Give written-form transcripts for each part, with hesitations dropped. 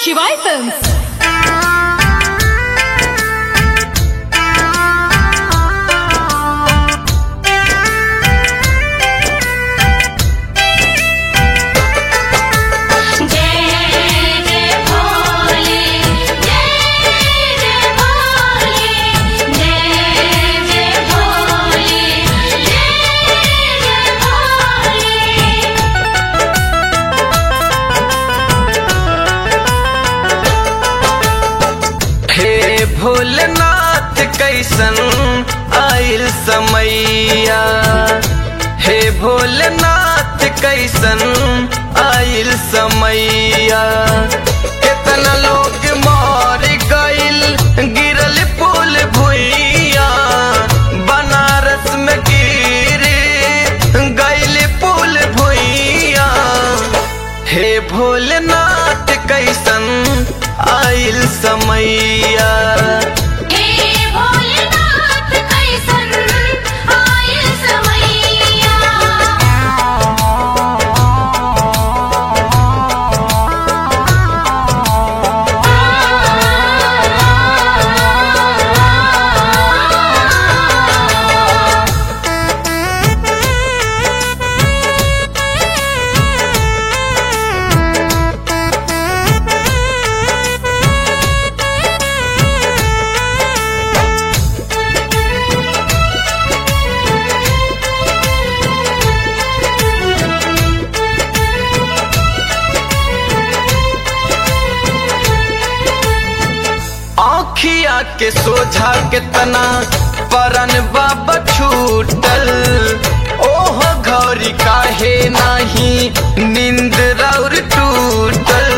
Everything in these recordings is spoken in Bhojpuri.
Shivai Films. भोलेनाथ कैसन आइल समैया, हे भोलेनाथ कैसन आइल समैया। कितना लोग मर गइल गिरल पुल भुइया, बनारस में गिर गइल पुल भुइया। हे भोलेनाथ कैसन आइल समैया, आँखिया के सोझा कितना परन बाबा छूटल। ओह घौरी काहे नाही नींद राउर टूटल।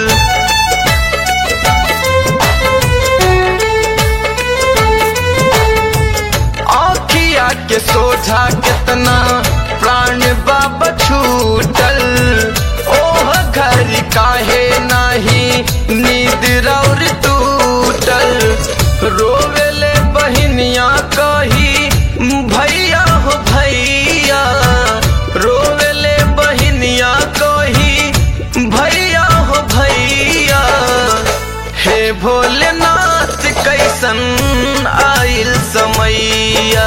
आँखिया के सोझा कितना प्राण बाबा छूटल। ओह घरी काहे नाही नींद राउर टूटल। रोवेले बहिनिया कही भैया हो भैया, रोवेले बहिनिया कही भैया हो भैया। हे भोलेनाथ कैसन आइल समैया,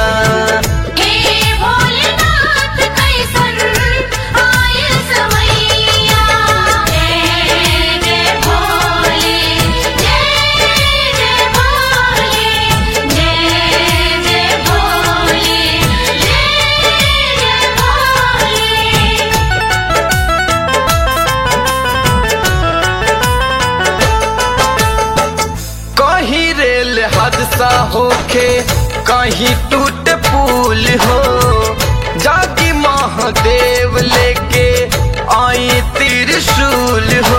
हादसा होके कहीं टूट पुल हो। जागी महादेव लेके आई त्रिशूल हो।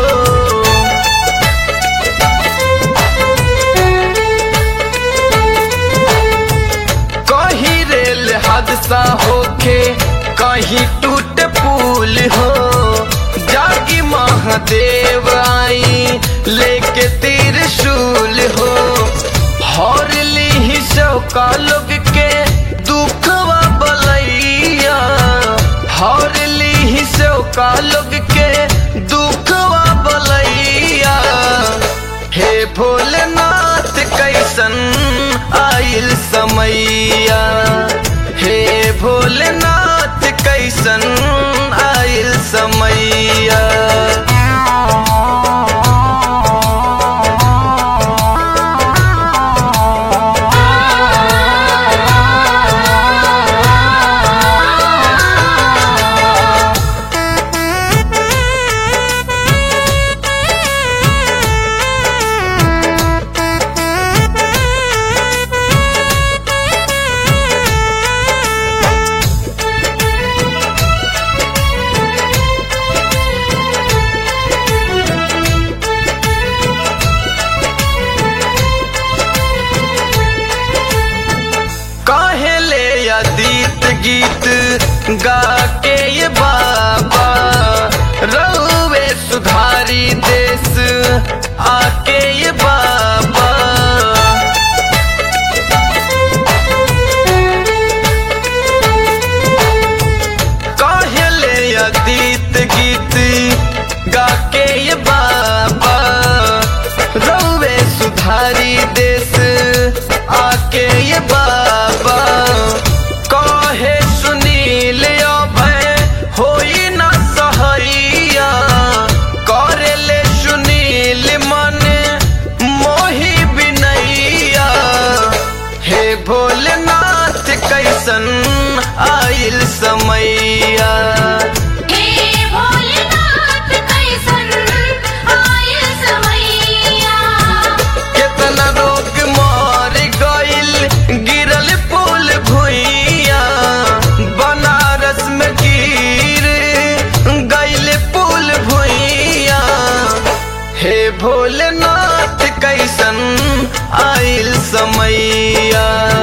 कहीं रेल हादसा होके कहीं टूट पुल हो। जागी महादेव आई लेके त्रिशूल हो। हर ली शौका लोग के दुखवा बलैया, हर ली शौका लोग के दुखवा बलैया। हे भोलेनाथ कैसन आइल समैया, हे भोलेनाथ कैसन आइल समैया। गीत गा के ये बाबा रहुए सुधारी देश आके ये बाबा। कहले अतीत गीत गा के ये बाबा भोलेनाथ कैसन आइल समैया।